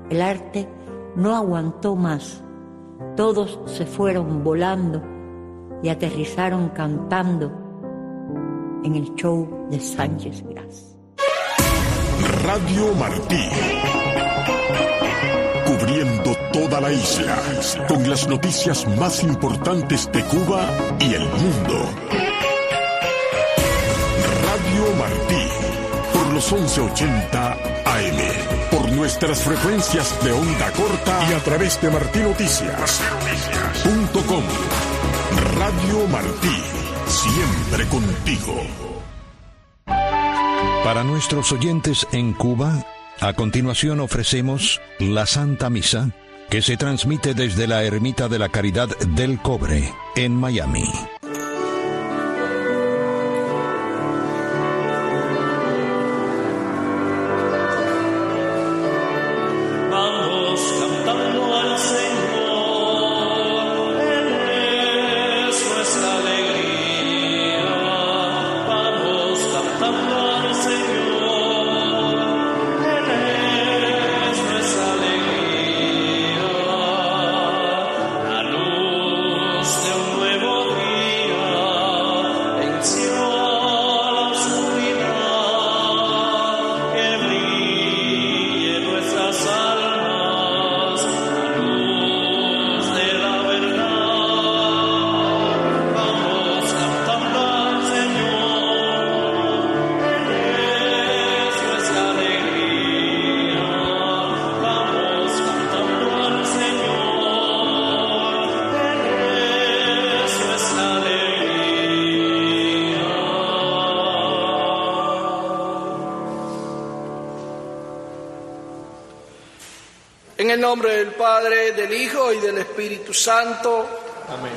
El arte no aguantó más. Todos se fueron volando y aterrizaron cantando en el show de Sánchez Gras. Radio Martí, cubriendo toda la isla con las noticias más importantes de Cuba y el mundo. Radio Martí, por los 1180 AM, por nuestras frecuencias de onda corta y a través de martinoticias.com. Radio Martí, siempre contigo. Para nuestros oyentes en Cuba, a continuación ofrecemos la Santa Misa, que se transmite desde la Ermita de la Caridad del Cobre, en Miami. En el nombre del Padre, del Hijo y del Espíritu Santo. Amén.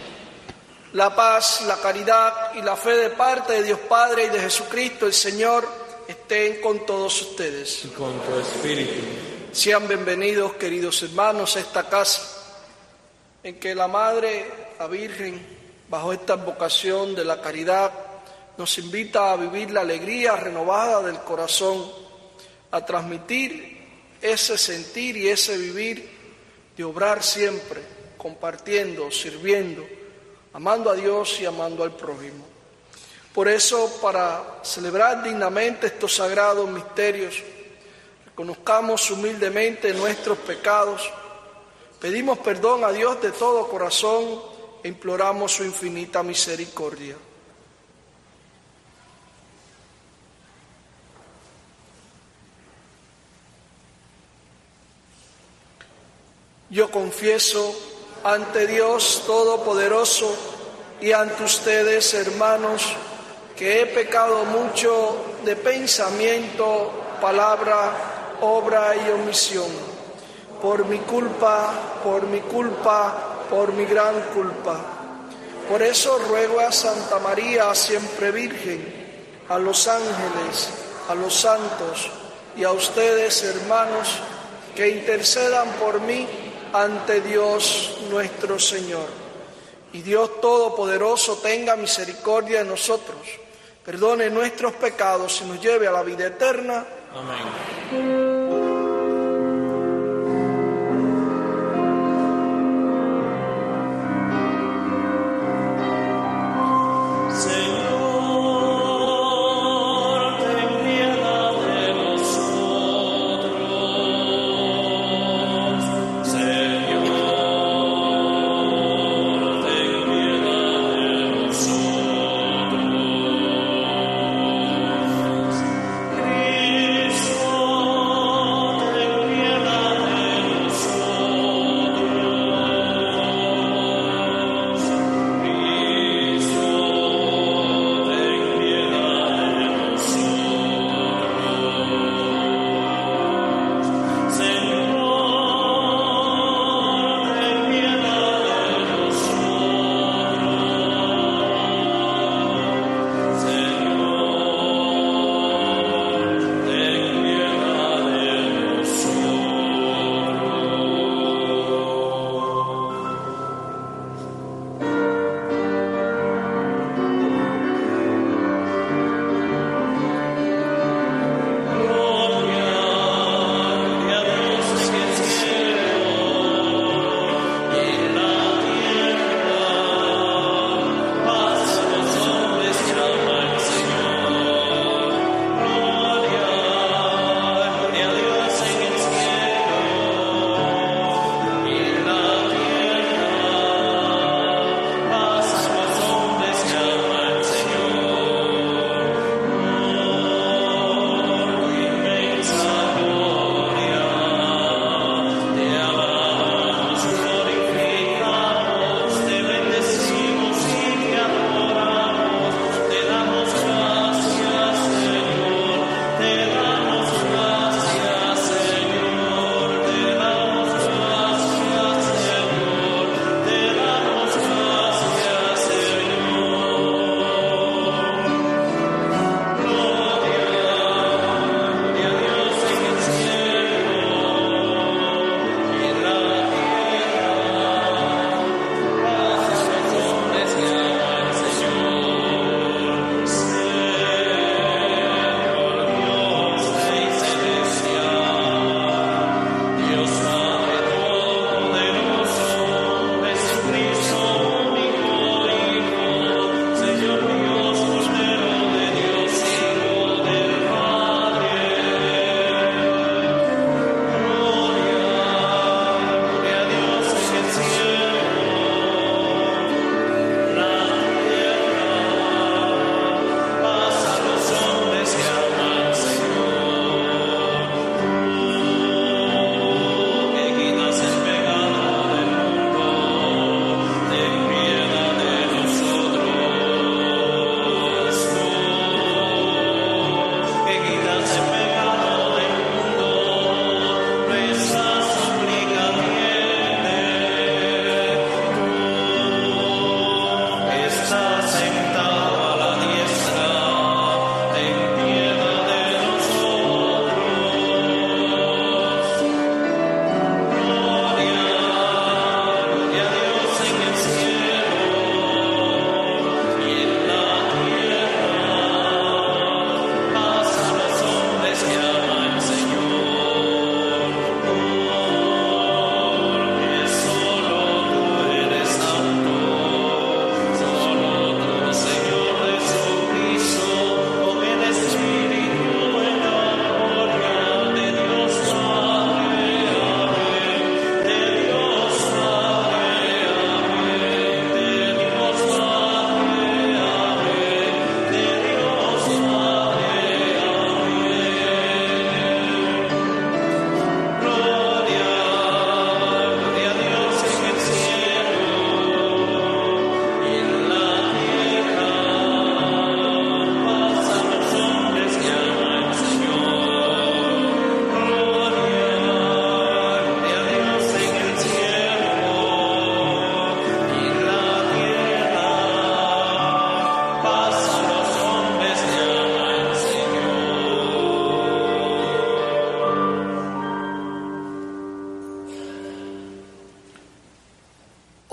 La paz, la caridad y la fe de parte de Dios Padre y de Jesucristo el Señor estén con todos ustedes. Y con tu espíritu. Sean bienvenidos, queridos hermanos, a esta casa en que la Madre, la Virgen, bajo esta vocación de la caridad, nos invita a vivir la alegría renovada del corazón, a transmitir ese sentir y ese vivir de obrar siempre, compartiendo, sirviendo, amando a Dios y amando al prójimo. Por eso, para celebrar dignamente estos sagrados misterios, reconozcamos humildemente nuestros pecados, pedimos perdón a Dios de todo corazón e imploramos su infinita misericordia. Yo confieso ante Dios Todopoderoso y ante ustedes, hermanos, que he pecado mucho de pensamiento, palabra, obra y omisión, por mi culpa, por mi gran culpa. Por eso ruego a Santa María, siempre Virgen, a los ángeles, a los santos y a ustedes, hermanos, que intercedan por mí ante Dios nuestro Señor. Y Dios Todopoderoso tenga misericordia de nosotros, perdone nuestros pecados y nos lleve a la vida eterna. Amén. Cristo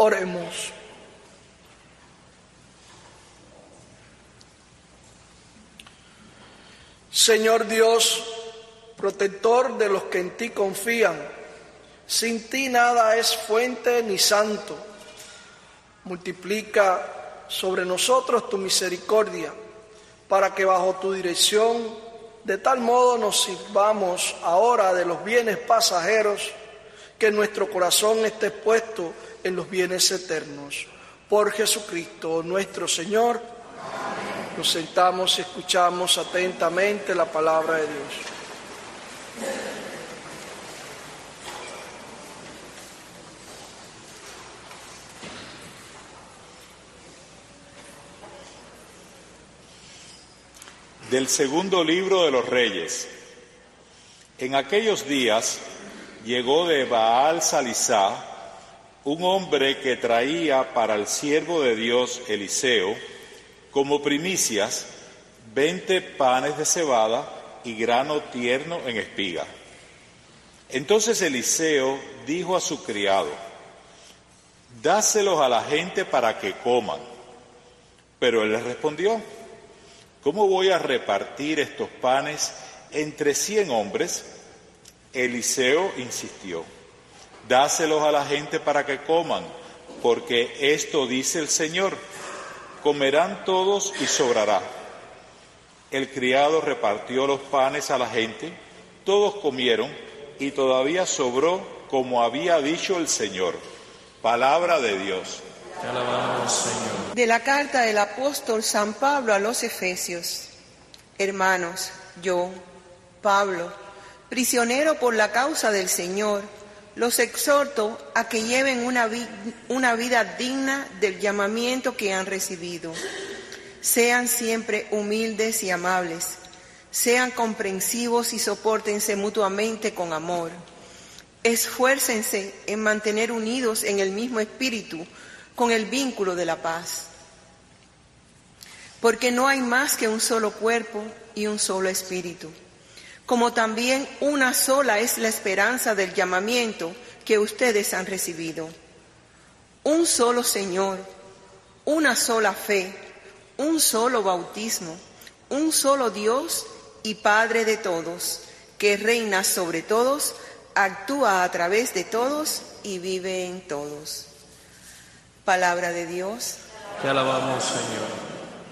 Oremos. Señor Dios, protector de los que en ti confían, sin ti nada es fuente ni santo. Multiplica sobre nosotros tu misericordia, para que bajo tu dirección de tal modo nos sirvamos ahora de los bienes pasajeros, que nuestro corazón esté puesto en los bienes eternos. Por Jesucristo nuestro Señor. Amén. Nos sentamos y escuchamos atentamente la palabra de Dios. Del segundo libro de los Reyes. En aquellos días llegó de Baal Salisá un hombre que traía para el siervo de Dios Eliseo como primicias 20 panes de cebada y grano tierno en espiga. Entonces Eliseo dijo a su criado: dáselos a la gente para que coman. Pero él le respondió: ¿cómo voy a repartir estos panes entre 100 hombres? Eliseo insistió: dáselos a la gente para que coman, porque esto dice el Señor: comerán todos y sobrará. El criado repartió los panes a la gente, todos comieron y todavía sobró, como había dicho el Señor. Palabra de Dios. Te alabamos, Señor. De la carta del apóstol San Pablo a los Efesios. Hermanos, yo, Pablo, prisionero por la causa del Señor, los exhorto a que lleven una vida digna del llamamiento que han recibido. Sean siempre humildes y amables, sean comprensivos y sopórtense mutuamente con amor. Esfuércense en mantener unidos en el mismo espíritu, con el vínculo de la paz. Porque no hay más que un solo cuerpo y un solo espíritu, como también una sola es la esperanza del llamamiento que ustedes han recibido. Un solo Señor, una sola fe, un solo bautismo, un solo Dios y Padre de todos, que reina sobre todos, actúa a través de todos y vive en todos. Palabra de Dios. Te alabamos, Señor.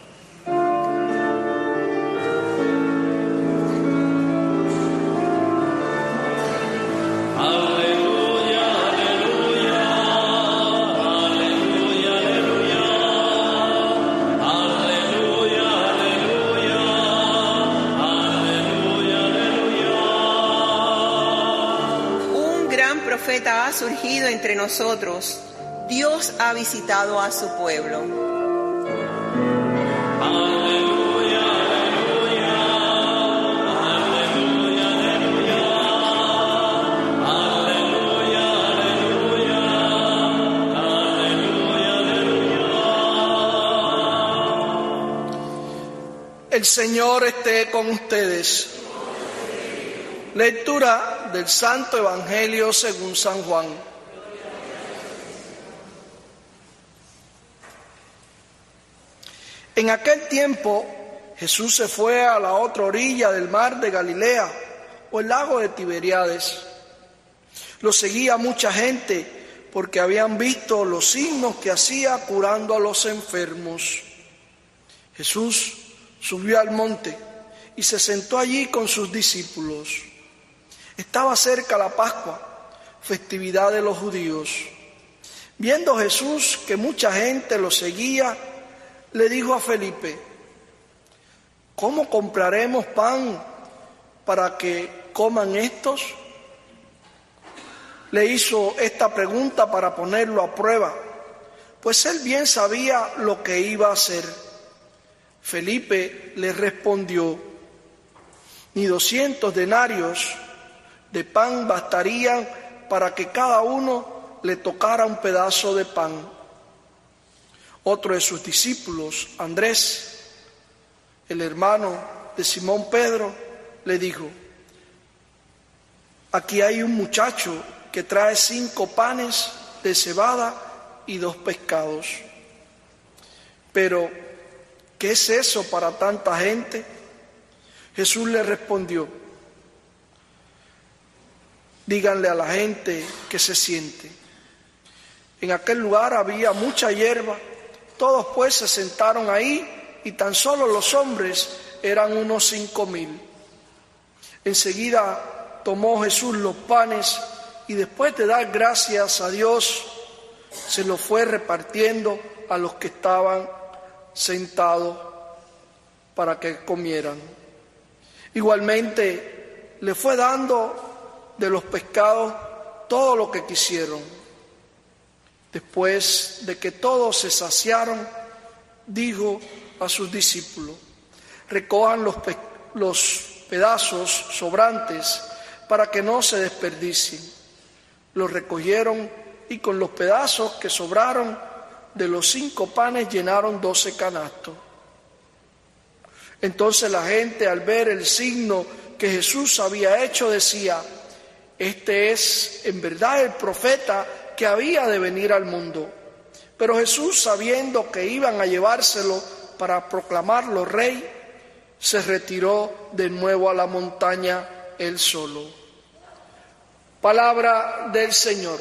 Ha surgido entre nosotros. Dios ha visitado a su pueblo. Aleluya, aleluya, aleluya, aleluya, aleluya, aleluya, aleluya. El Señor esté con ustedes. Lectura del Santo Evangelio según San Juan. En aquel tiempo, Jesús se fue a la otra orilla del mar de Galilea, o el lago de Tiberíades. Lo seguía mucha gente, porque habían visto los signos que hacía curando a los enfermos. Jesús subió al monte y se sentó allí con sus discípulos. Estaba cerca la Pascua, festividad de los judíos. Viendo Jesús que mucha gente lo seguía, le dijo a Felipe: ¿cómo compraremos pan para que coman estos? Le hizo esta pregunta para ponerlo a prueba, pues él bien sabía lo que iba a hacer. Felipe le respondió: ni 200 denarios de pan bastarían para que cada uno le tocara un pedazo de pan. Otro de sus discípulos, Andrés, el hermano de Simón Pedro, le dijo: aquí hay un muchacho que trae 5 panes de cebada y 2 pescados. Pero, ¿qué es eso para tanta gente? Jesús le respondió: díganle a la gente que se siente. En aquel lugar había mucha hierba, todos pues se sentaron ahí y tan solo los hombres eran unos 5,000. Enseguida tomó Jesús los panes y después de dar gracias a Dios, se los fue repartiendo a los que estaban sentados para que comieran. Igualmente le fue dando de los pescados todo lo que quisieron. Después de que todos se saciaron, dijo a sus discípulos: recojan los pedazos sobrantes para que no se desperdicien. Los recogieron y con los pedazos que sobraron de los 5 panes llenaron 12 canastos. Entonces la gente, al ver el signo que Jesús había hecho, decía: este es en verdad el profeta que había de venir al mundo. Pero Jesús, sabiendo que iban a llevárselo para proclamarlo rey, se retiró de nuevo a la montaña él solo. Palabra del Señor.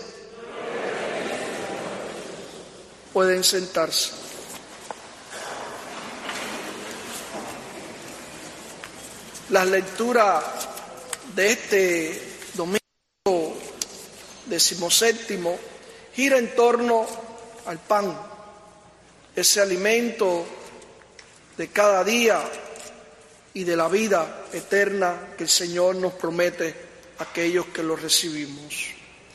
Pueden sentarse. La lectura de este domingo 17º gira en torno al pan, ese alimento de cada día y de la vida eterna que el Señor nos promete a aquellos que lo recibimos.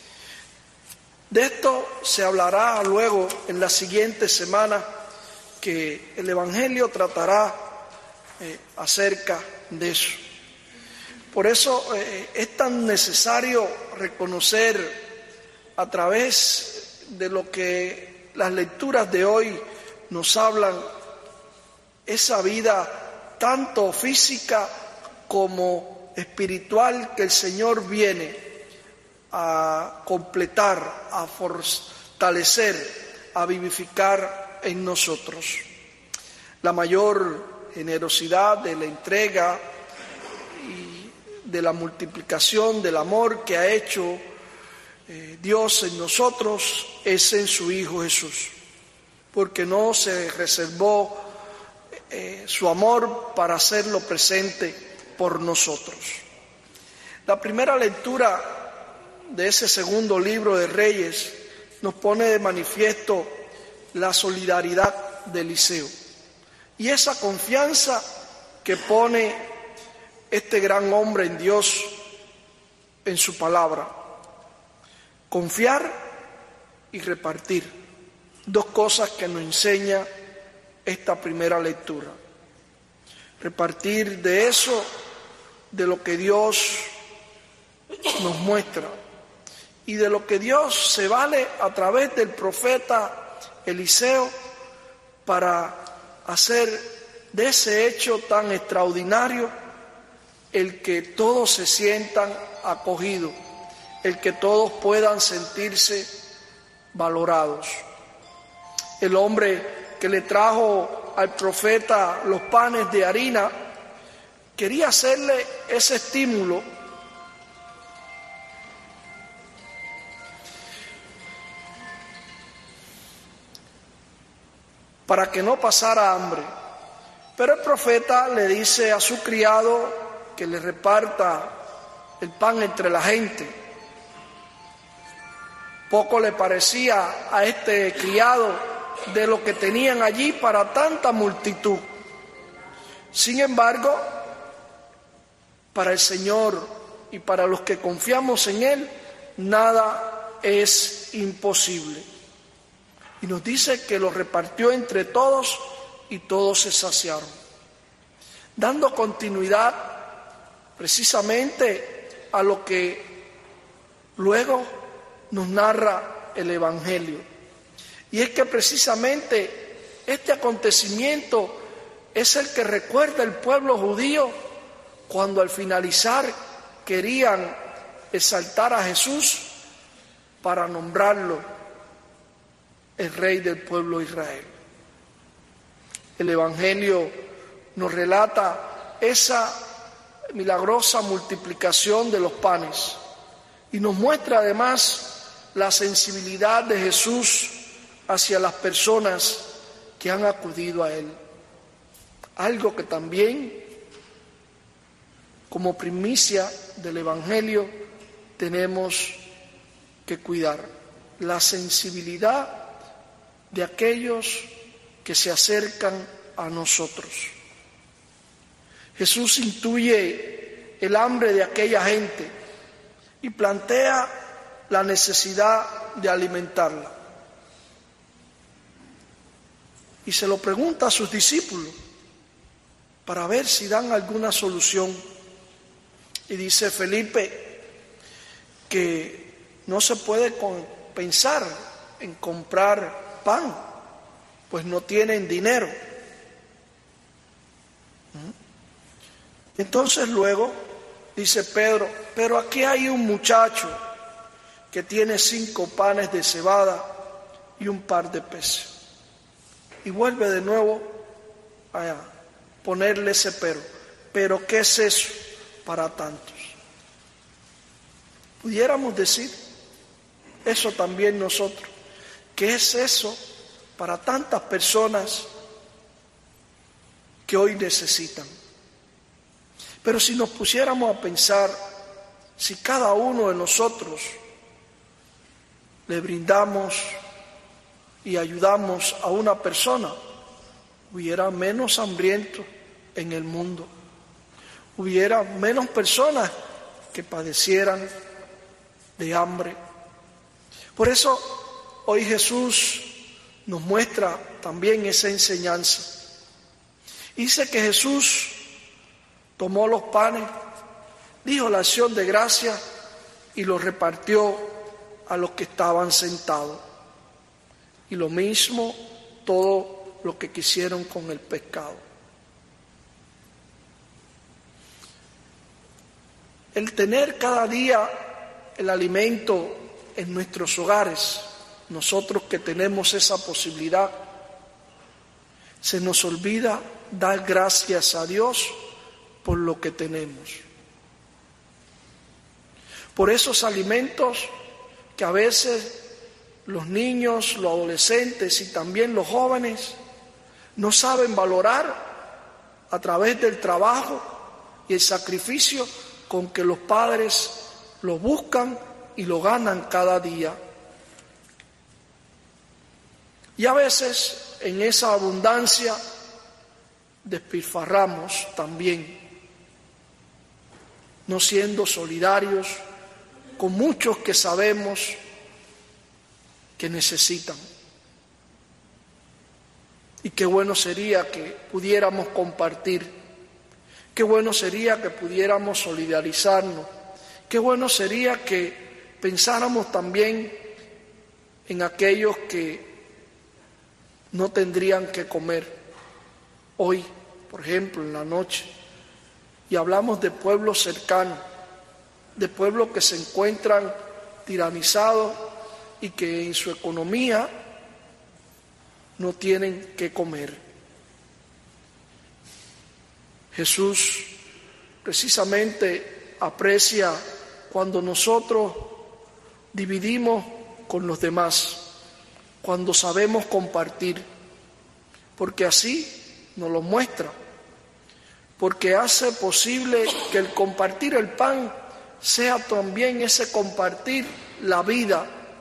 De esto se hablará luego en la siguiente semana, que el Evangelio tratará acerca de eso. Por eso es tan necesario reconocer a través de lo que las lecturas de hoy nos hablan, esa vida tanto física como espiritual que el Señor viene a completar, a fortalecer, a vivificar en nosotros. La mayor generosidad de la entrega y de la multiplicación del amor que ha hecho Dios en nosotros es en su Hijo Jesús, porque no se reservó su amor para hacerlo presente por nosotros. La primera lectura de ese segundo libro de Reyes nos pone de manifiesto la solidaridad de Eliseo y esa confianza que pone este gran hombre en Dios, en su palabra. Confiar y repartir, 2 cosas que nos enseña esta primera lectura. Repartir de eso, de lo que Dios nos muestra y de lo que Dios se vale a través del profeta Eliseo para hacer de ese hecho tan extraordinario el que todos se sientan acogidos, el que todos puedan sentirse valorados. El hombre que le trajo al profeta los panes de harina quería hacerle ese estímulo para que no pasara hambre. Pero el profeta le dice a su criado que le reparta el pan entre la gente. Poco le parecía a este criado de lo que tenían allí para tanta multitud. Sin embargo, para el Señor y para los que confiamos en Él, nada es imposible. Y nos dice que lo repartió entre todos y todos se saciaron, dando continuidad precisamente a lo que luego nos narra el Evangelio. Y es que precisamente este acontecimiento es el que recuerda el pueblo judío cuando al finalizar querían exaltar a Jesús para nombrarlo el Rey del pueblo de Israel. El Evangelio nos relata esa milagrosa multiplicación de los panes y nos muestra además la sensibilidad de Jesús hacia las personas que han acudido a Él. Algo que también, como primicia del Evangelio, tenemos que cuidar: la sensibilidad de aquellos que se acercan a nosotros. Jesús intuye el hambre de aquella gente y plantea la necesidad de alimentarla. Y se lo pregunta a sus discípulos para ver si dan alguna solución. Y dice Felipe que no se puede pensar en comprar pan, pues no tienen dinero. Entonces luego dice Pedro: pero aquí hay un muchacho que tiene 5 panes de cebada y un par de peces. Y vuelve de nuevo a ponerle ese pero. ¿Pero qué es eso para tantos? Pudiéramos decir eso también nosotros. ¿Qué es eso para tantas personas que hoy necesitan? Pero si nos pusiéramos a pensar, si cada uno de nosotros le brindamos y ayudamos a una persona, hubiera menos hambrientos en el mundo, hubiera menos personas que padecieran de hambre. Por eso hoy Jesús nos muestra también esa enseñanza. Dice que Jesús tomó los panes, dijo la acción de gracia y los repartió a los que estaban sentados. Y lo mismo todo lo que quisieron con el pescado. El tener cada día el alimento en nuestros hogares, nosotros que tenemos esa posibilidad, se nos olvida dar gracias a Dios por lo que tenemos. Por esos alimentos que a veces los niños, los adolescentes y también los jóvenes no saben valorar a través del trabajo y el sacrificio con que los padres lo buscan y lo ganan cada día. Y a veces en esa abundancia despilfarramos también, no siendo solidarios con muchos que sabemos que necesitan. Y qué bueno sería que pudiéramos compartir, qué bueno sería que pudiéramos solidarizarnos, qué bueno sería que pensáramos también en aquellos que no tendrían que comer hoy, por ejemplo, en la noche. Y hablamos de pueblos cercanos, de pueblos que se encuentran tiranizados y que en su economía no tienen que comer. Jesús precisamente aprecia cuando nosotros dividimos con los demás, cuando sabemos compartir, porque así nos lo muestra, porque hace posible que el compartir el pan sea también ese compartir la vida,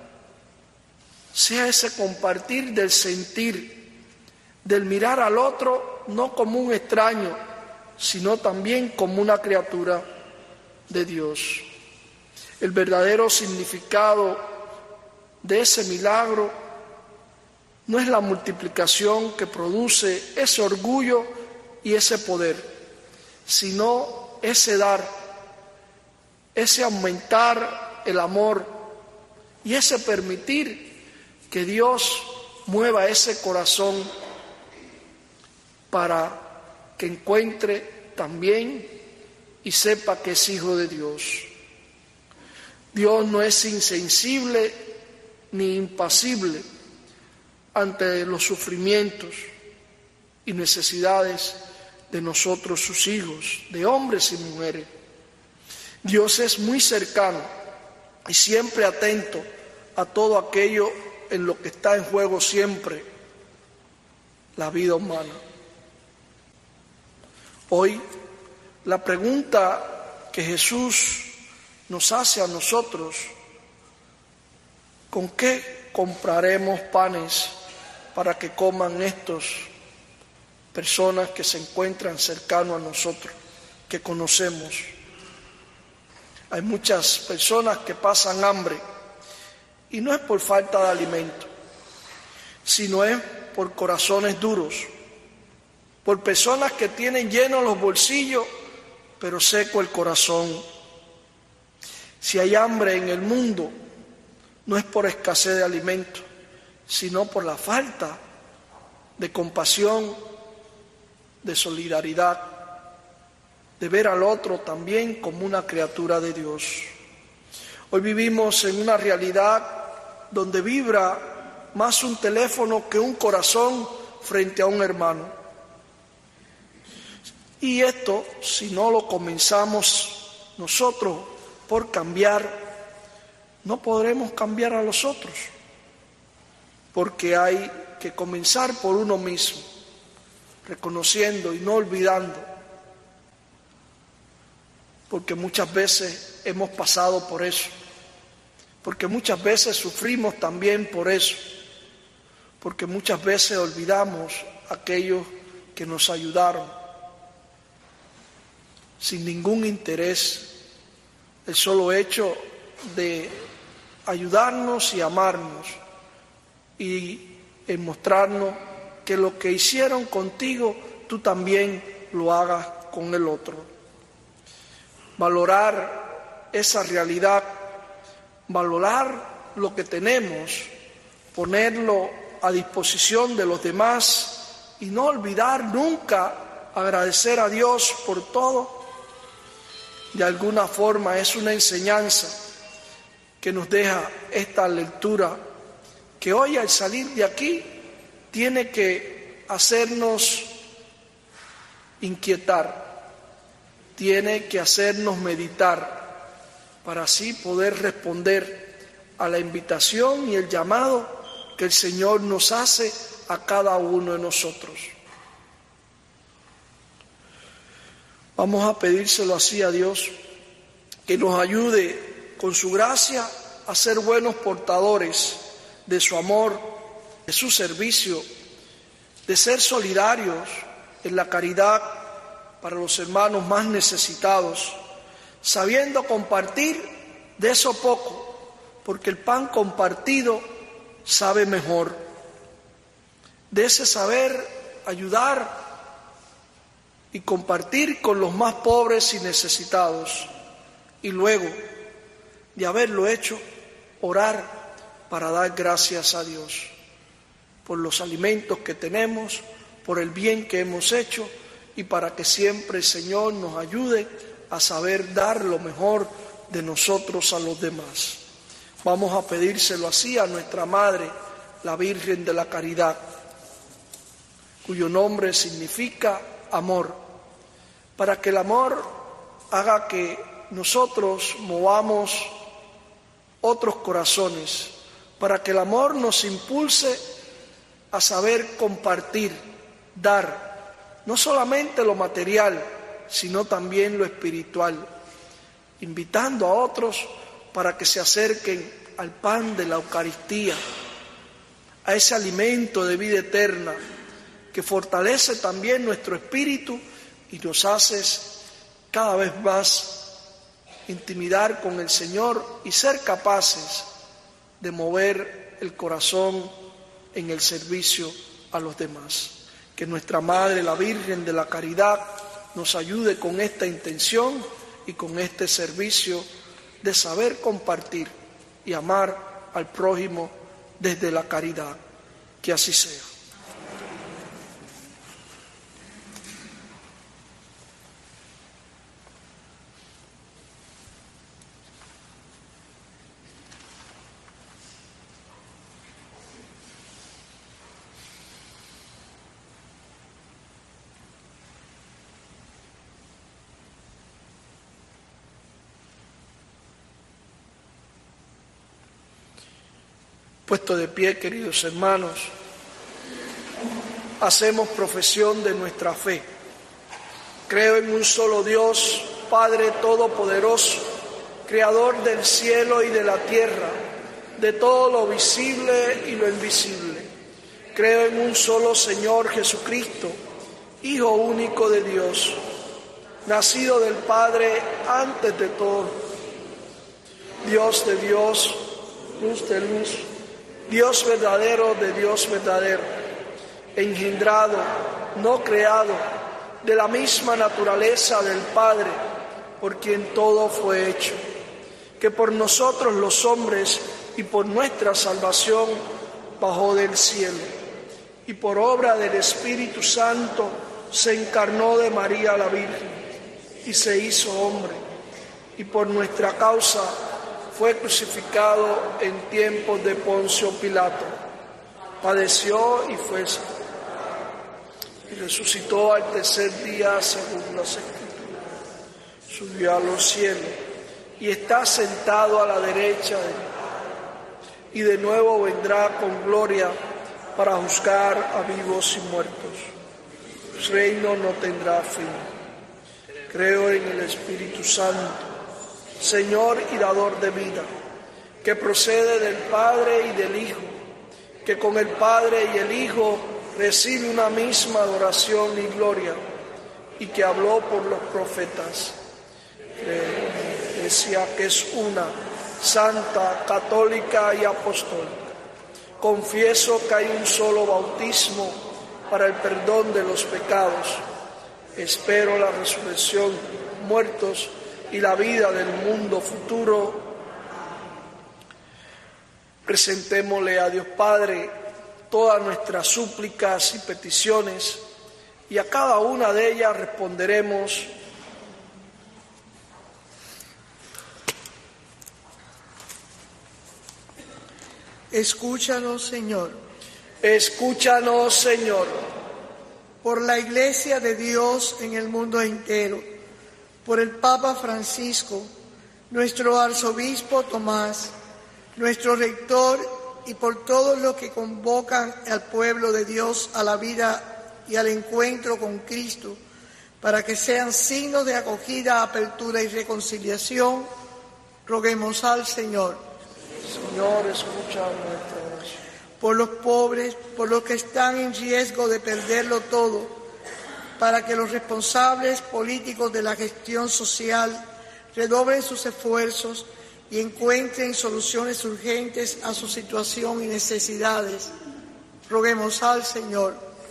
sea ese compartir del sentir, del mirar al otro no como un extraño, sino también como una criatura de Dios. El verdadero significado de ese milagro no es la multiplicación que produce ese orgullo y ese poder, sino ese dar, ese aumentar el amor y ese permitir que Dios mueva ese corazón para que encuentre también y sepa que es hijo de Dios. Dios no es insensible ni impasible ante los sufrimientos y necesidades de nosotros, sus hijos, de hombres y mujeres. Dios es muy cercano y siempre atento a todo aquello en lo que está en juego siempre la vida humana. Hoy, la pregunta que Jesús nos hace a nosotros: ¿con qué compraremos panes para que coman estas personas que se encuentran cercanos a nosotros, que conocemos? Hay muchas personas que pasan hambre, y no es por falta de alimento, sino es por corazones duros, por personas que tienen llenos los bolsillos, pero seco el corazón. Si hay hambre en el mundo, no es por escasez de alimento, sino por la falta de compasión, de solidaridad, de ver al otro también como una criatura de Dios. Hoy vivimos en una realidad donde vibra más un teléfono que un corazón frente a un hermano. Y esto, si no lo comenzamos nosotros por cambiar, no podremos cambiar a los otros, porque hay que comenzar por uno mismo, reconociendo y no olvidando, porque muchas veces hemos pasado por eso, porque muchas veces sufrimos también por eso, porque muchas veces olvidamos a aquellos que nos ayudaron sin ningún interés, el solo hecho de ayudarnos y amarnos y en mostrarnos que lo que hicieron contigo, tú también lo hagas con el otro. Valorar esa realidad, valorar lo que tenemos, ponerlo a disposición de los demás y no olvidar nunca agradecer a Dios por todo. De alguna forma es una enseñanza que nos deja esta lectura, que hoy al salir de aquí tiene que hacernos inquietar, tiene que hacernos meditar, para así poder responder a la invitación y el llamado que el Señor nos hace a cada uno de nosotros. Vamos a pedírselo así a Dios, que nos ayude con su gracia a ser buenos portadores de su amor, de su servicio, de ser solidarios en la caridad para los hermanos más necesitados, sabiendo compartir de eso poco, porque el pan compartido sabe mejor. De ese saber ayudar y compartir con los más pobres y necesitados, y luego de haberlo hecho, orar para dar gracias a Dios por los alimentos que tenemos, por el bien que hemos hecho, y para que siempre el Señor nos ayude a saber dar lo mejor de nosotros a los demás. Vamos a pedírselo así a nuestra Madre, la Virgen de la Caridad, cuyo nombre significa amor, para que el amor haga que nosotros movamos otros corazones, para que el amor nos impulse a saber compartir, dar, no solamente lo material, sino también lo espiritual, invitando a otros para que se acerquen al pan de la Eucaristía, a ese alimento de vida eterna que fortalece también nuestro espíritu y nos hace cada vez más intimidar con el Señor y ser capaces de mover el corazón en el servicio a los demás. Que nuestra Madre, la Virgen de la Caridad, nos ayude con esta intención y con este servicio de saber compartir y amar al prójimo desde la caridad. Que así sea. Puesto de pie, queridos hermanos, hacemos profesión de nuestra fe. Creo en un solo Dios, Padre Todopoderoso, Creador del cielo y de la tierra, de todo lo visible y lo invisible. Creo en un solo Señor Jesucristo, Hijo único de Dios, nacido del Padre antes de todo, Dios de Dios, luz de luz, Dios verdadero de Dios verdadero, engendrado, no creado, de la misma naturaleza del Padre, por quien todo fue hecho, que por nosotros los hombres y por nuestra salvación bajó del cielo, y por obra del Espíritu Santo se encarnó de María la Virgen, y se hizo hombre, y por nuestra causa fue crucificado en tiempos de Poncio Pilato, padeció y fue y resucitó al tercer día según las Escrituras, subió a los cielos y está sentado a la derecha de Dios, y de nuevo vendrá con gloria para juzgar a vivos y muertos. Su reino no tendrá fin. Creo en el Espíritu Santo, Señor y dador de vida, que procede del Padre y del Hijo, que con el Padre y el Hijo recibe una misma adoración y gloria, y que habló por los profetas. Creo en la Iglesia, que es una, santa, católica y apostólica. Confieso que hay un solo bautismo para el perdón de los pecados. Espero la resurrección de los muertos y la vida del mundo futuro. Presentémosle a Dios Padre todas nuestras súplicas y peticiones, y a cada una de ellas responderemos: escúchanos, Señor. Escúchanos, Señor. Por la Iglesia de Dios en el mundo entero, por el Papa Francisco, nuestro arzobispo Tomás, nuestro rector, y por todos los que convocan al pueblo de Dios a la vida y al encuentro con Cristo, para que sean signos de acogida, apertura y reconciliación, roguemos al Señor. Señor, escucha nuestra oración. Por los pobres, por los que están en riesgo de perderlo todo, para que los responsables políticos de la gestión social redoblen sus esfuerzos y encuentren soluciones urgentes a su situación y necesidades, roguemos al Señor.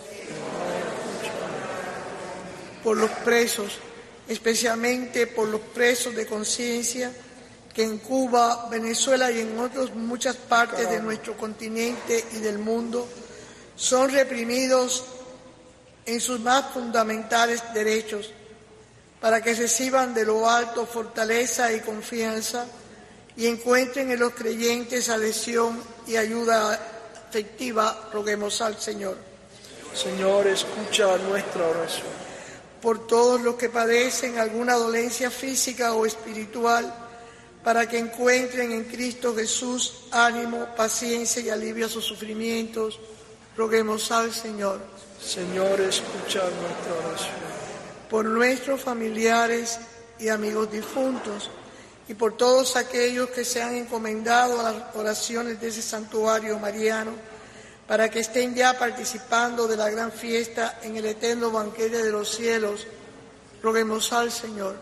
Por los presos, especialmente por los presos de conciencia, que en Cuba, Venezuela y en muchas partes de nuestro continente y del mundo son reprimidos en sus más fundamentales derechos, para que reciban de lo alto fortaleza y confianza y encuentren en los creyentes adhesión y ayuda efectiva, roguemos al Señor. Señor, escucha nuestra oración. Por todos los que padecen alguna dolencia física o espiritual, para que encuentren en Cristo Jesús ánimo, paciencia y alivio a sus sufrimientos, roguemos al Señor. Señor, escucha nuestra oración. Por nuestros familiares y amigos difuntos, y por todos aquellos que se han encomendado a las oraciones de ese santuario mariano, para que estén ya participando de la gran fiesta en el eterno banquete de los cielos, roguemos al Señor.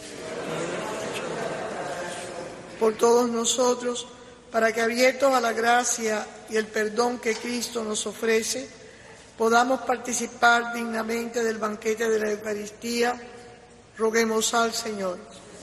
Por todos nosotros, para que abiertos a la gracia y el perdón que Cristo nos ofrece, podamos participar dignamente del banquete de la Eucaristía, roguemos al Señor.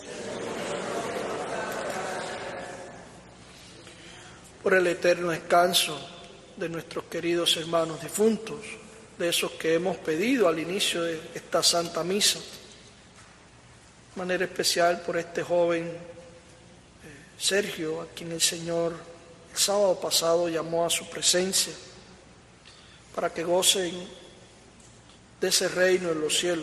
Por el eterno descanso de nuestros queridos hermanos difuntos, de esos que hemos pedido al inicio de esta Santa Misa, de manera especial por este joven Sergio, a quien el Señor el sábado pasado llamó a su presencia, para que gocen de ese reino en los cielos,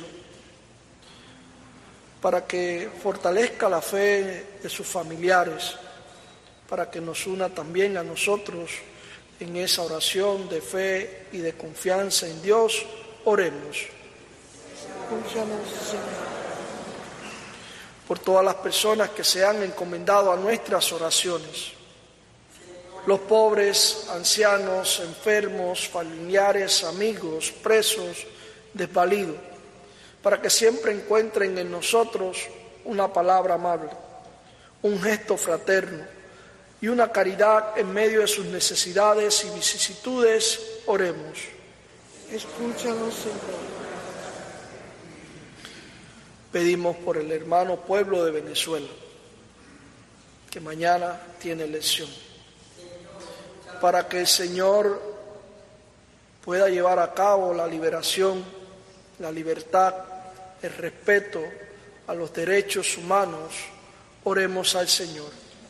para que fortalezca la fe de sus familiares, para que nos una también a nosotros En esa oración de fe y de confianza en Dios, oremos. Escúchanos, Señor. Por todas las personas que se han encomendado a nuestras oraciones, los pobres, ancianos, enfermos, familiares, amigos, presos, desvalidos, para que siempre encuentren en nosotros una palabra amable, un gesto fraterno y una caridad en medio de sus necesidades y vicisitudes, oremos. Escúchanos, Señor. Pedimos por el hermano pueblo de Venezuela, que mañana tiene elección, para que el Señor pueda llevar a cabo la liberación, la libertad, el respeto a los derechos humanos. Oremos al Señor.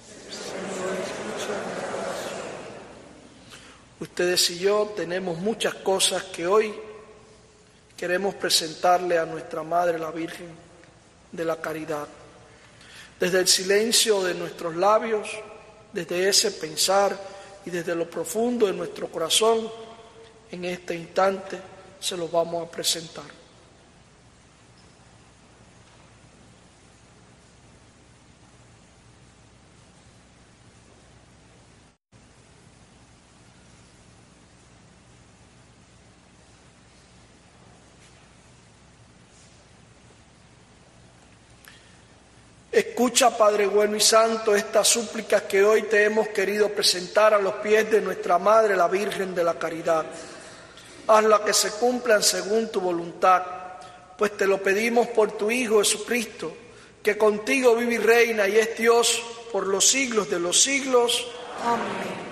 Ustedes y yo tenemos muchas cosas que hoy queremos presentarle a nuestra Madre, la Virgen de la Caridad. Desde el silencio de nuestros labios, desde ese pensar y desde lo profundo de nuestro corazón, en este instante se los vamos a presentar. Escucha, Padre bueno y santo, estas súplicas que hoy te hemos querido presentar a los pies de nuestra Madre, la Virgen de la Caridad. Hazla que se cumplan según tu voluntad, pues te lo pedimos por tu Hijo Jesucristo, que contigo vive y reina y es Dios por los siglos de los siglos. Amén.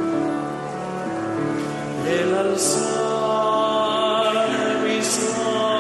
El alzar mis manos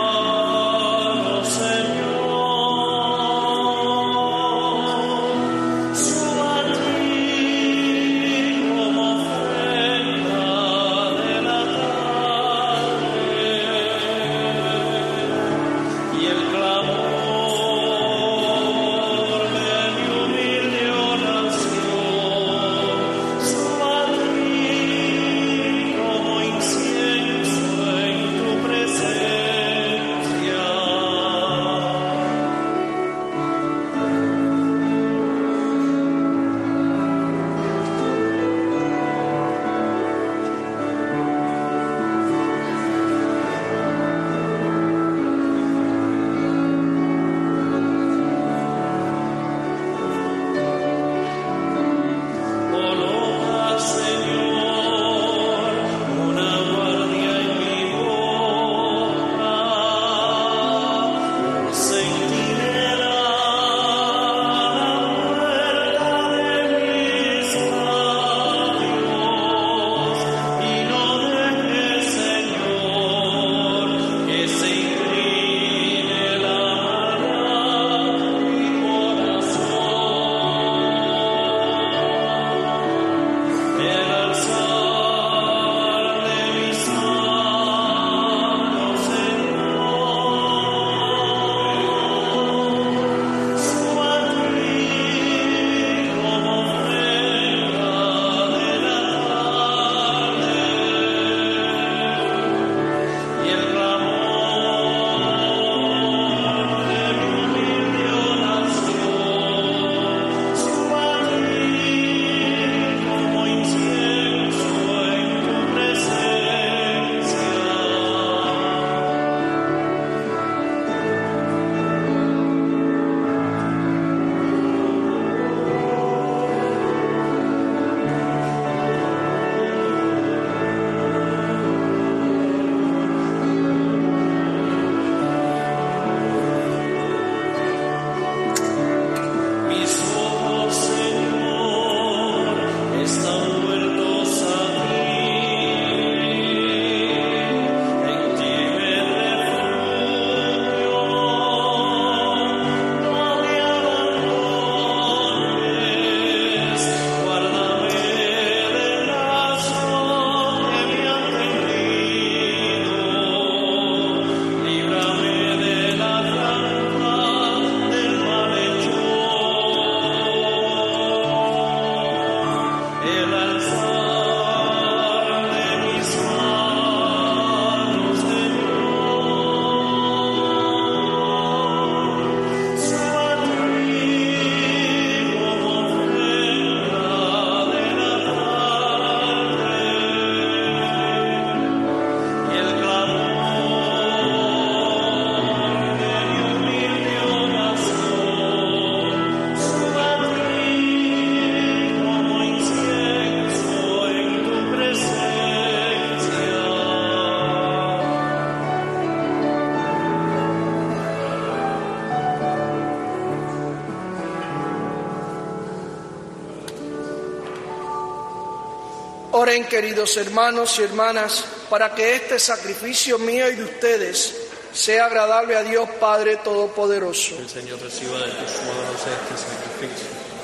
Oren, queridos hermanos y hermanas, para que este sacrificio mío y de ustedes sea agradable a Dios Padre Todopoderoso. Que el Señor reciba de tus manos este sacrificio.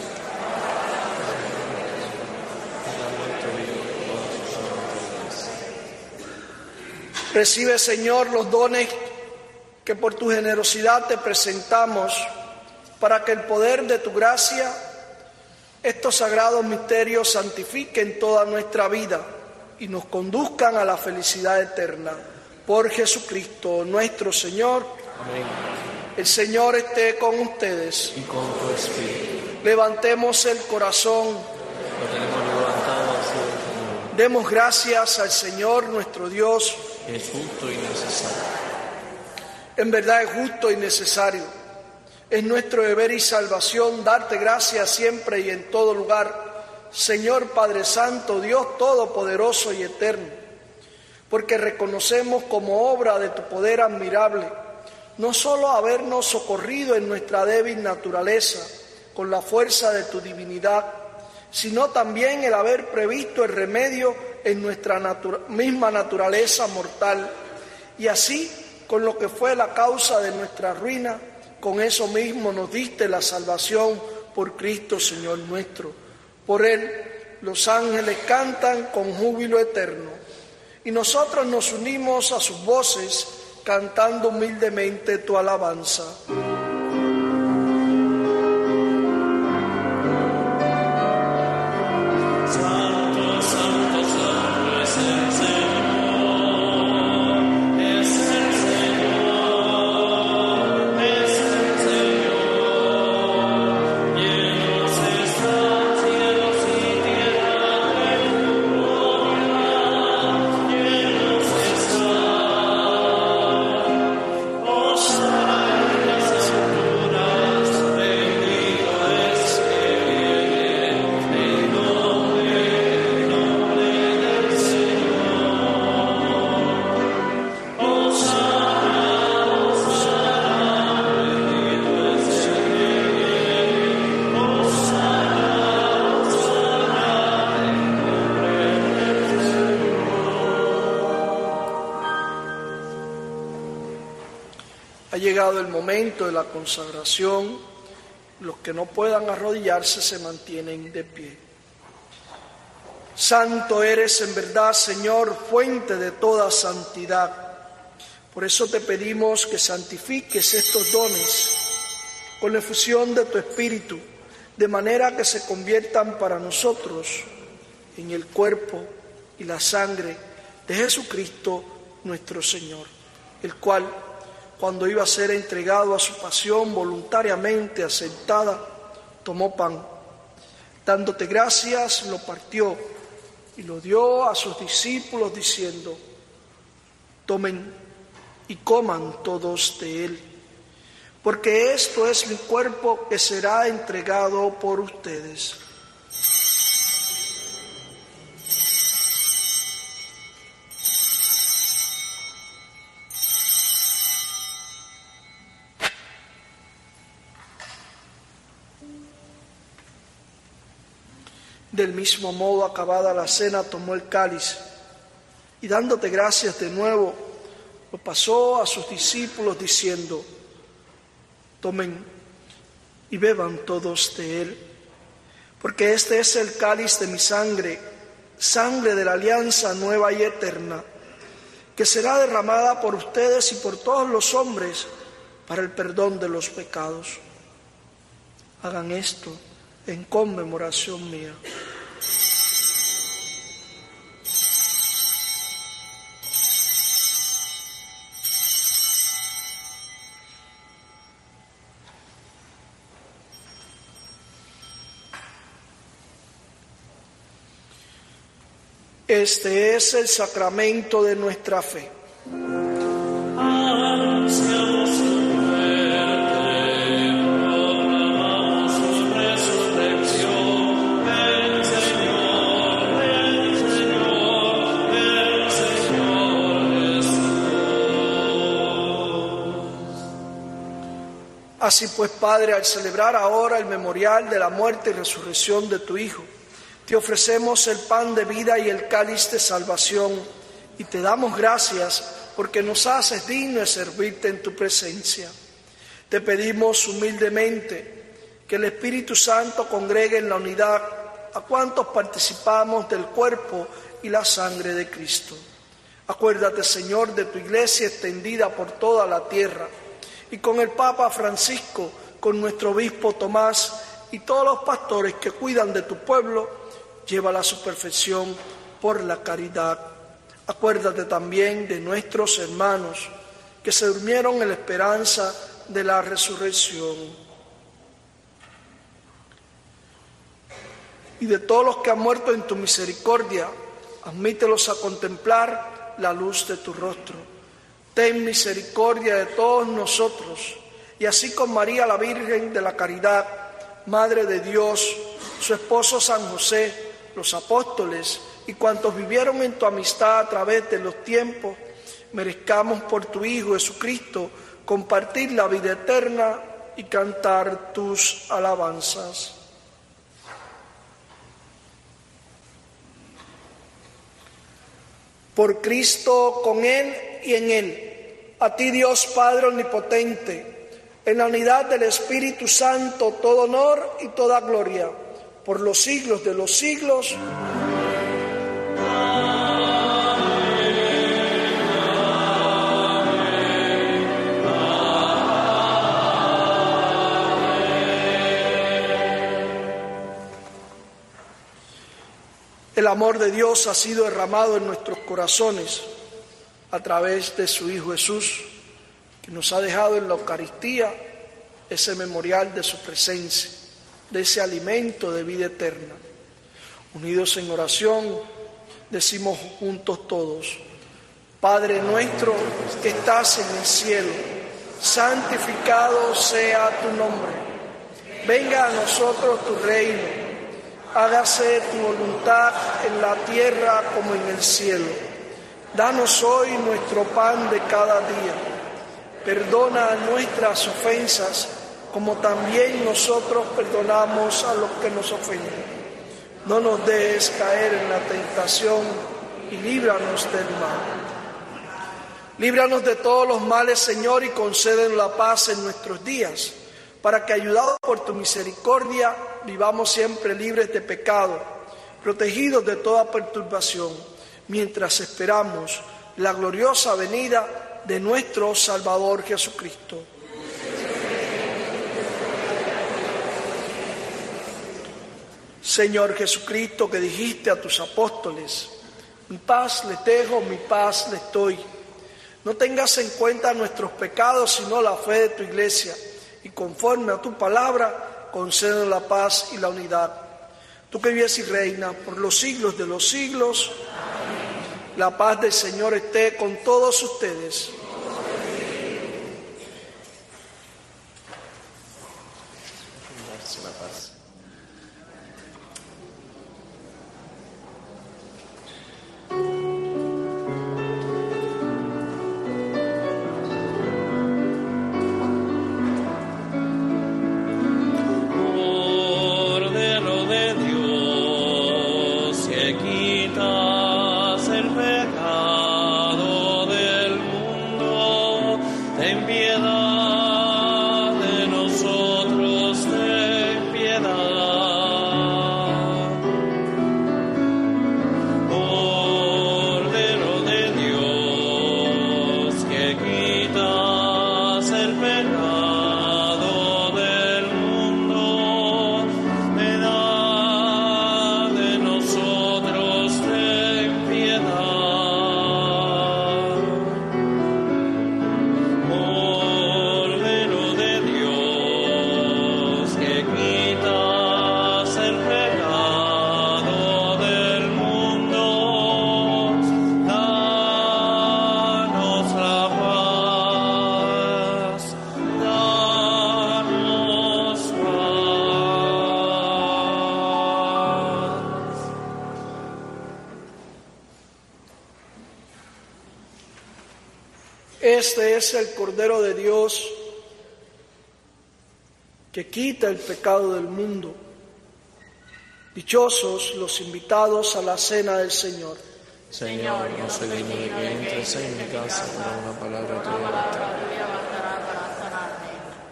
Recibe, Señor, los dones que por tu generosidad te presentamos, para que el poder de tu gracia, estos sagrados misterios, santifiquen toda nuestra vida y nos conduzcan a la felicidad eterna. Por Jesucristo nuestro Señor. Amén. El Señor esté con ustedes. Y con tu espíritu. Levantemos el corazón. Lo tenemos levantado hacia el Señor. Demos gracias al Señor nuestro Dios. Es justo y necesario. En verdad es justo y necesario. Es nuestro deber y salvación darte gracias siempre y en todo lugar, Señor Padre Santo, Dios Todopoderoso y Eterno, porque reconocemos como obra de tu poder admirable, no solo habernos socorrido en nuestra débil naturaleza con la fuerza de tu divinidad, sino también el haber previsto el remedio en nuestra misma naturaleza mortal, y así, con lo que fue la causa de nuestra ruina, con eso mismo nos diste la salvación por Cristo Señor nuestro. Por Él los ángeles cantan con júbilo eterno y nosotros nos unimos a sus voces cantando humildemente tu alabanza. Ha llegado el momento de la consagración. Los que no puedan arrodillarse se mantienen de pie. Santo eres en verdad, Señor, fuente de toda santidad. Por eso te pedimos que santifiques estos dones con la efusión de tu Espíritu, de manera que se conviertan para nosotros en el cuerpo y la sangre de Jesucristo nuestro Señor, el cual, cuando iba a ser entregado a su pasión voluntariamente aceptada, tomó pan. Dándote gracias, lo partió y lo dio a sus discípulos diciendo: tomen y coman todos de él, porque esto es mi cuerpo que será entregado por ustedes. Del mismo modo, acabada la cena, tomó el cáliz y dándote gracias de nuevo, lo pasó a sus discípulos diciendo: tomen y beban todos de él, porque este es el cáliz de mi sangre, sangre de la alianza nueva y eterna, que será derramada por ustedes y por todos los hombres para el perdón de los pecados. Hagan esto en conmemoración mía. Este es el sacramento de nuestra fe. Así pues, Padre, al celebrar ahora el memorial de la muerte y resurrección de tu Hijo, Te ofrecemos el pan de vida y el cáliz de salvación y te damos gracias porque nos haces dignos de servirte en tu presencia. Te pedimos humildemente que el Espíritu Santo congregue en la unidad a cuantos participamos del cuerpo y la sangre de Cristo. Acuérdate, Señor, de tu iglesia extendida por toda la tierra y con el Papa Francisco, con nuestro obispo Tomás y todos los pastores que cuidan de tu pueblo, llévala a su perfección por la caridad. Acuérdate también de nuestros hermanos que se durmieron en la esperanza de la resurrección. Y de todos los que han muerto en tu misericordia, admítelos a contemplar la luz de tu rostro. Ten misericordia de todos nosotros, y así con María la Virgen de la Caridad, Madre de Dios, su esposo San José, los apóstoles y cuantos vivieron en tu amistad a través de los tiempos, merezcamos por tu Hijo Jesucristo compartir la vida eterna y cantar tus alabanzas. Por Cristo, con Él y en Él, a ti Dios Padre Omnipotente, en la unidad del Espíritu Santo, todo honor y toda gloria, por los siglos de los siglos. El amor de Dios ha sido derramado en nuestros corazones a través de su Hijo Jesús, que nos ha dejado en la Eucaristía ese memorial de su presencia, de ese alimento de vida eterna. Unidos en oración, decimos juntos todos: Padre nuestro que estás en el cielo, santificado sea tu nombre. Venga a nosotros tu reino. Hágase tu voluntad en la tierra como en el cielo. Danos hoy nuestro pan de cada día. Perdona nuestras ofensas, como también nosotros perdonamos a los que nos ofenden. No nos dejes caer en la tentación y líbranos del mal. Líbranos de todos los males, Señor, y concédenos la paz en nuestros días, para que, ayudados por tu misericordia, vivamos siempre libres de pecado, protegidos de toda perturbación, mientras esperamos la gloriosa venida de nuestro Salvador Jesucristo. Señor Jesucristo, que dijiste a tus apóstoles: mi paz les dejo, mi paz les doy. No tengas en cuenta nuestros pecados, sino la fe de tu iglesia, y conforme a tu palabra, concédenos la paz y la unidad. Tú que vives y reinas por los siglos de los siglos. Amén. La paz del Señor esté con todos ustedes. Este es el Cordero de Dios que quita el pecado del mundo. Dichosos los invitados a la cena del Señor. Señor, no soy digno de que entres en mi casa, pero una palabra tuya bastará para sanarme.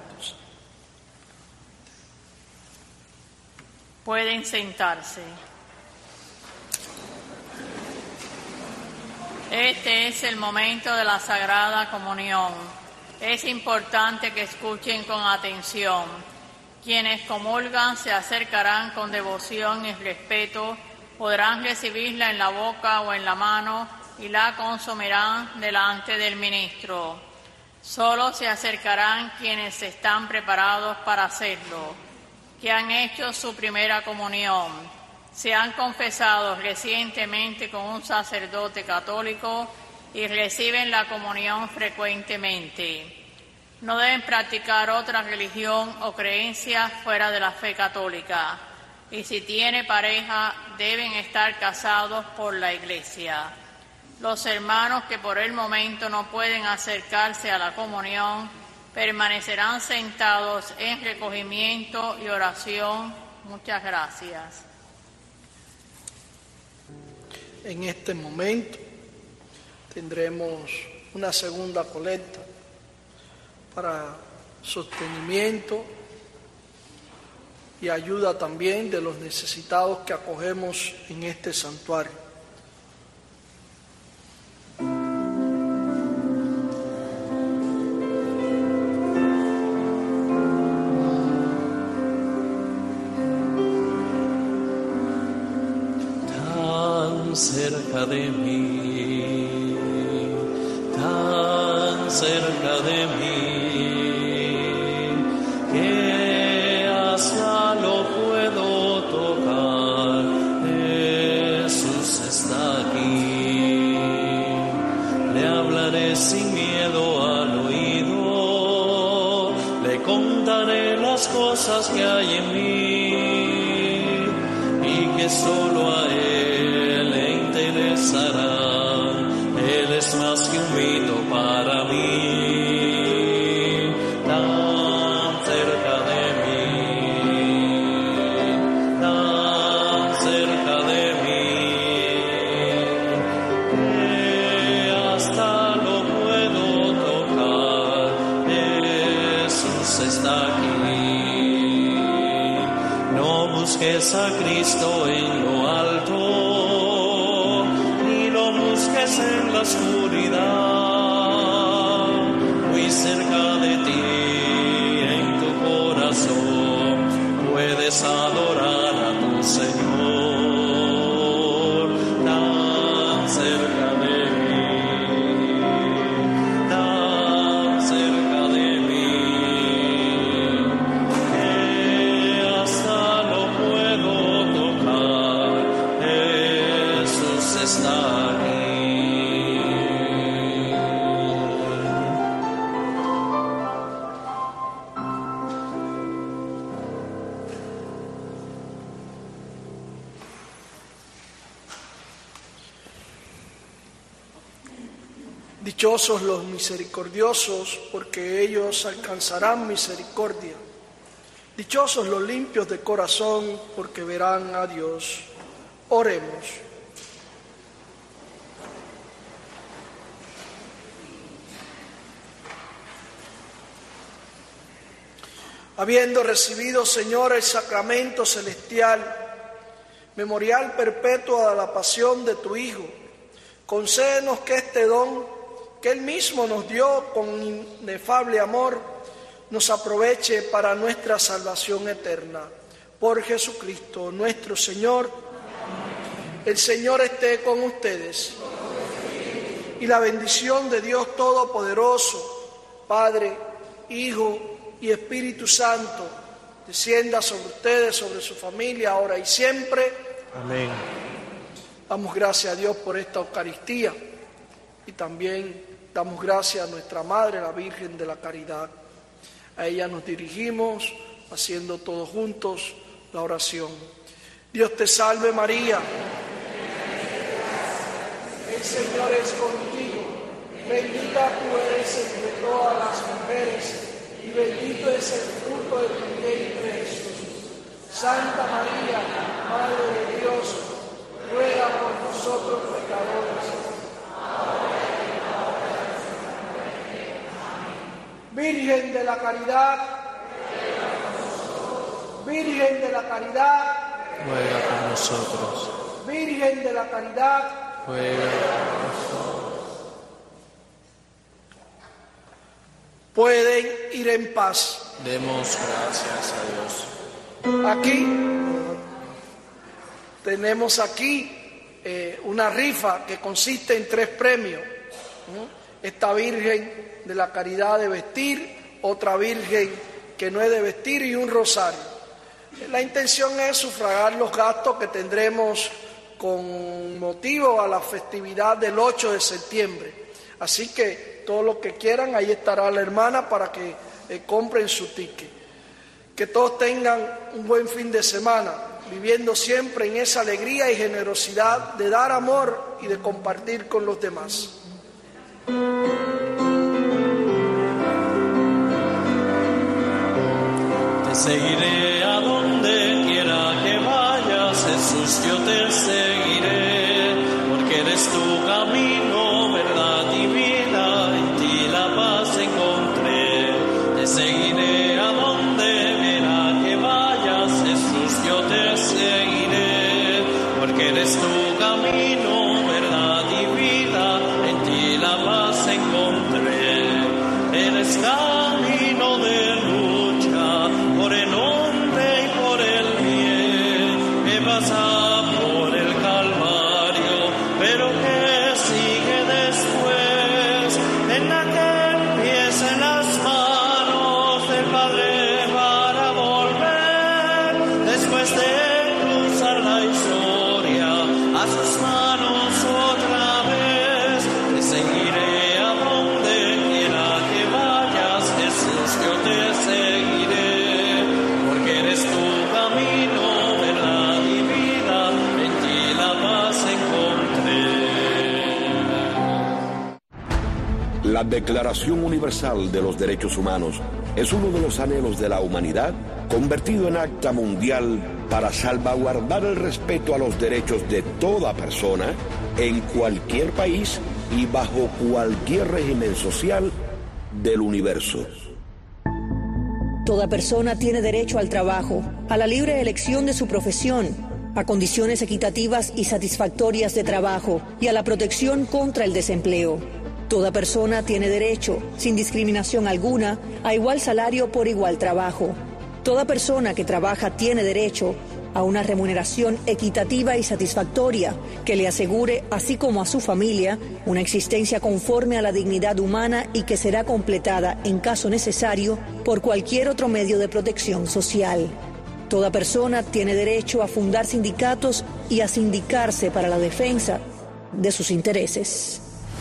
Pueden sentarse. Este es el momento de la Sagrada Comunión. Es importante que escuchen con atención. Quienes comulgan se acercarán con devoción y respeto, podrán recibirla en la boca o en la mano y la consumirán delante del ministro. Solo se acercarán quienes están preparados para hacerlo, que han hecho su primera comunión, se han confesado recientemente con un sacerdote católico y reciben la comunión frecuentemente. No deben practicar otra religión o creencia fuera de la fe católica. Y si tiene pareja, deben estar casados por la Iglesia. Los hermanos que por el momento no pueden acercarse a la comunión permanecerán sentados en recogimiento y oración. Muchas gracias. En este momento tendremos una segunda colecta para sostenimiento y ayuda también de los necesitados que acogemos en este santuario. Tan cerca de mí, tan cerca de mí, que hasta lo puedo tocar. Jesús está aquí, le hablaré sin miedo al oído, le contaré las cosas que hay en mí y que solo a Él le interesarán. Él es más que un mito para mí. Busques a Cristo en lo alto, ni lo busques en la oscuridad. Muy cerca de ti, en tu corazón, puedes adorar a tu Señor. Tan cerca de mí, tan cerca de mí, que hasta está aquí. Dichosos los misericordiosos, porque ellos alcanzarán misericordia. Dichosos los limpios de corazón, porque verán a Dios. Oremos. Habiendo recibido, Señor, el sacramento celestial, memorial perpetuo de la pasión de tu Hijo, concédenos que este don que Él mismo nos dio con inefable amor, nos aproveche para nuestra salvación eterna. Por Jesucristo nuestro Señor. El Señor esté con ustedes. Y la bendición de Dios Todopoderoso, Padre, Hijo y Espíritu Santo, descienda sobre ustedes, sobre su familia, ahora y siempre. Amén. Damos gracias a Dios por esta Eucaristía y también damos gracias a nuestra Madre, la Virgen de la Caridad. A ella nos dirigimos, haciendo todos juntos la oración. Dios te salve María. El Señor es contigo. Bendita tú eres entre todas las mujeres y bendito es el fruto de tu vientre Jesús. Santa María, Madre de Dios, ruega por nosotros pecadores. Virgen de la Caridad, Virgen de la Caridad, ruega por nosotros. Virgen de la Caridad, ruega por nosotros. Pueden ir en paz. Demos gracias a Dios. Aquí tenemos una rifa que consiste en 3 premios. Esta Virgen de la Caridad de vestir, otra Virgen que no es de vestir y un rosario. La intención es sufragar los gastos que tendremos con motivo a la festividad del 8 de septiembre. Así que todos los que quieran, ahí estará la hermana para que compren su ticket. Que todos tengan un buen fin de semana, viviendo siempre en esa alegría y generosidad de dar amor y de compartir con los demás. Te seguiré a donde quiera que vayas, Jesús, yo te seguiré, porque eres tu camino, verdad y vida, en ti la paz encontré. Te seguiré a donde quiera que vayas, Jesús, yo te seguiré, porque eres tu camino, verdad y vida, en ti la paz encontré. Eres camino de lucha por el hombre y por el bien, que pasa por el Calvario, pero que sigue después, en la que empieza en las manos del Padre para volver, después de cruzar la historia, a sus manos otra vez. Te seguiré a donde quiera que vayas, Jesús, yo te seguiré, porque eres tu camino, verdad y vida, en ti la paz encontré. La Declaración Universal de los Derechos Humanos es uno de los anhelos de la humanidad, convertido en acta mundial para salvaguardar el respeto a los derechos de toda persona, en cualquier país y bajo cualquier régimen social del universo. Toda persona tiene derecho al trabajo, a la libre elección de su profesión, a condiciones equitativas y satisfactorias de trabajo y a la protección contra el desempleo. Toda persona tiene derecho, sin discriminación alguna, a igual salario por igual trabajo. Toda persona que trabaja tiene derecho a una remuneración equitativa y satisfactoria que le asegure, así como a su familia, una existencia conforme a la dignidad humana y que será completada, en caso necesario, por cualquier otro medio de protección social. Toda persona tiene derecho a fundar sindicatos y a sindicarse para la defensa de sus intereses.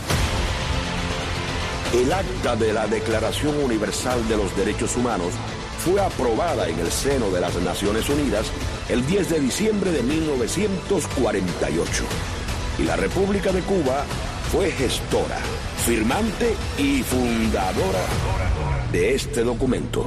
El acta de la Declaración Universal de los Derechos Humanos fue aprobada en el seno de las Naciones Unidas el 10 de diciembre de 1948. Y la República de Cuba fue gestora, firmante y fundadora de este documento.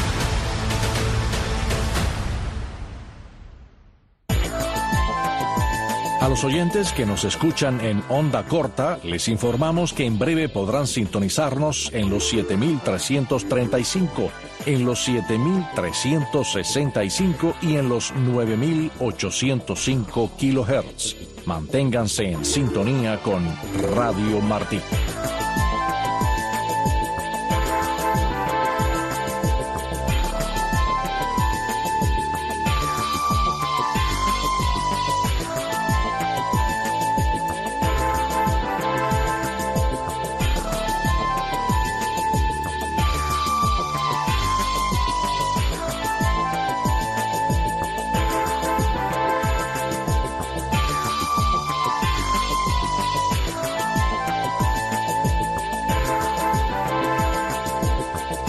A los oyentes que nos escuchan en onda corta, les informamos que en breve podrán sintonizarnos en los 7.335, en los 7.365 y en los 9.805 kHz. Manténganse en sintonía con Radio Martí.